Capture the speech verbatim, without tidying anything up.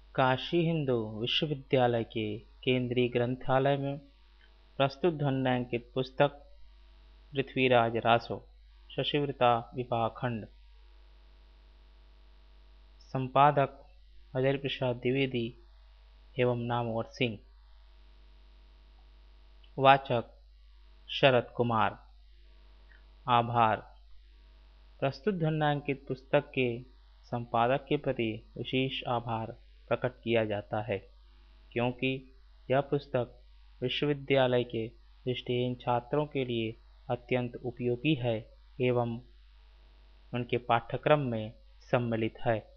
काशी हिंदू विश्वविद्यालय के केंद्रीय ग्रंथालय में प्रस्तुत ध्वन्यांकित पुस्तक पृथ्वीराज रासो शशिव्रता विवाह खंड। संपादक अजय प्रसाद द्विवेदी एवं नामवर सिंह। वाचक शरद कुमार। आभार। प्रस्तुत ध्वन्यांकित पुस्तक के संपादक के प्रति विशेष आभार प्रकट किया जाता है, क्योंकि यह पुस्तक विश्वविद्यालय के दृष्टिहीन छात्रों के लिए अत्यंत उपयोगी है एवं उनके पाठ्यक्रम में सम्मिलित है।